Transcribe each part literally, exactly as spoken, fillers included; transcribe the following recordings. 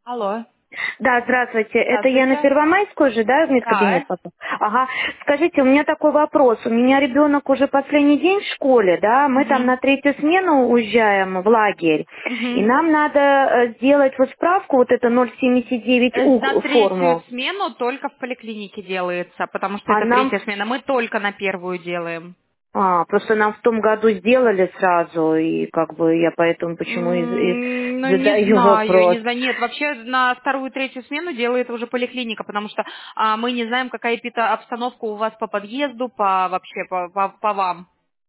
Алло. Да, здравствуйте. Это я на Здравствуйте. Первомайскую же, да, в Да. медкабинет попала? Ага. Скажите, у меня такой вопрос. У меня ребенок уже последний день в школе, да, мы там Угу. на третью смену уезжаем в лагерь, и Угу. нам надо э, сделать вот справку, вот это ноль семьдесят девять За У третью форму. смену только в поликлинике делается, потому что А это нам третья смена. Мы только на первую делаем. А, просто нам в том году сделали сразу, и как бы я поэтому почему и, и М, Ну, не задаю знаю, вопрос. не знаю. Нет, вообще на вторую, третью смену делает уже поликлиника, потому что а, мы не знаем, какая пита обстановка у вас по подъезду, по вообще по, по, по вам.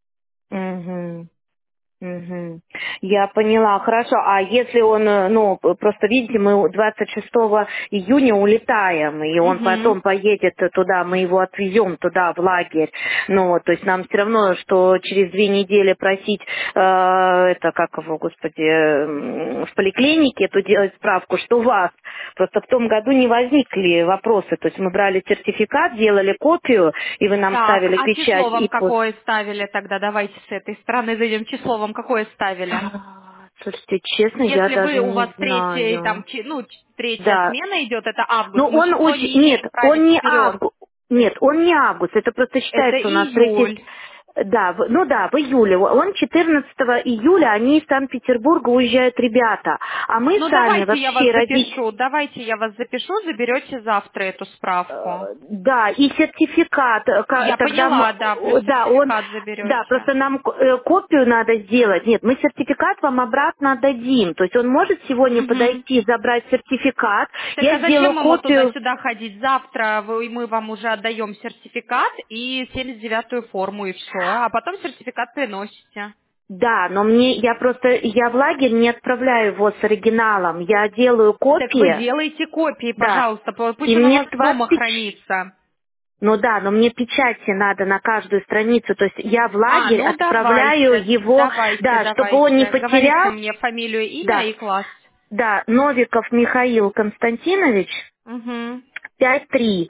Мгм. Мгм. Я поняла, хорошо. А если он, э, ну, п- просто видите, мы двадцать шестого июня улетаем, и он Угу. потом поедет туда, мы его отвезем туда, в лагерь. Ну, вот, то есть нам все равно, что через две недели просить, э, это как его, господи, м, в поликлинике эту делать справку, что у вас. Просто в том году не возникли вопросы. То есть мы брали сертификат, делали копию, и вы нам Так, ставили а число печать, вам и пос- какое ставили тогда? Давайте с этой стороны зайдем. Число вам какое ставили? А, Слушайте, честно, я Если вы, даже у вас не третья, там, знаю. чи- ну, ч- третья Да. смена идет, это август, Ну, мы он число очень... не Нет, имеем права он не вперед. август. Нет, он не август. Это просто Это считается у нас третий... июль. Да, в- ну да, в июле. Он четырнадцатого июля, они из Санкт-Петербурга уезжают ребята. А мы Ну, сами давайте я вас вообще родители... запишу, давайте я вас запишу, заберете завтра эту справку. Да, и сертификат, э, ка- Я тогда, м- поняла, да, плюс да, он, сертификат да, заберете. просто нам к- э, копию надо сделать. Нет, мы сертификат вам обратно дадим. То есть он может сегодня Угу. подойти, забрать сертификат, Так я а сделаю зачем ему копию. туда-сюда ходить? Завтра вы- мы вам уже отдаем сертификат и семьдесят девятую форму, и все. А потом сертификат приносите. Да, но мне, я просто, я в лагерь не отправляю его с оригиналом, я делаю Так вы копии, делаете копии, да, пожалуйста, п- и пусть он у мне вас в дома двадцать, хранится. ну да, но мне печати надо на каждую страницу, то есть я в А, лагерь ну отправляю давайте, его, давайте, да, чтобы он не давайте. Говорите потерял, мне фамилию, имя да, и класс. да, Новиков Михаил Константинович, Угу. пять три.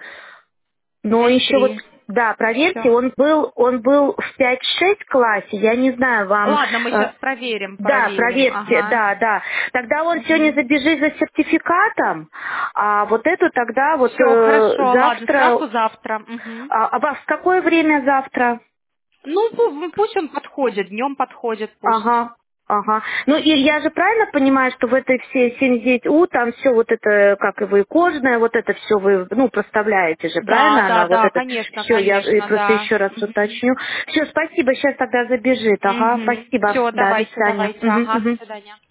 Но Пять еще вот, три. да, проверьте, Все. он был, он был в пять шесть классе, я не знаю, вам, Ладно, мы э, сейчас проверим, да, проверим. проверьте, Ага. да, да. Тогда он сегодня Угу. забежит за сертификатом, а вот эту тогда вот Все, э, хорошо, ладно, завтра, справку завтра. Угу. а, а во- в какое время завтра? Ну, пу- пусть он подходит, днем подходит пусть. Ага, ага. Ну и я же правильно понимаю, что в этой все семьдесят девять У там все вот это, как и вы, кожное, вот это все вы, ну, проставляете же, Да, правильно да, она, вот да, это, конечно, все, я э, конечно, просто да. еще раз уточню. Все, спасибо, сейчас тогда забежит, ага, Угу. спасибо, Все, да, до давайте, свидания. давайте, Мгм, ага, мгм. до свидания.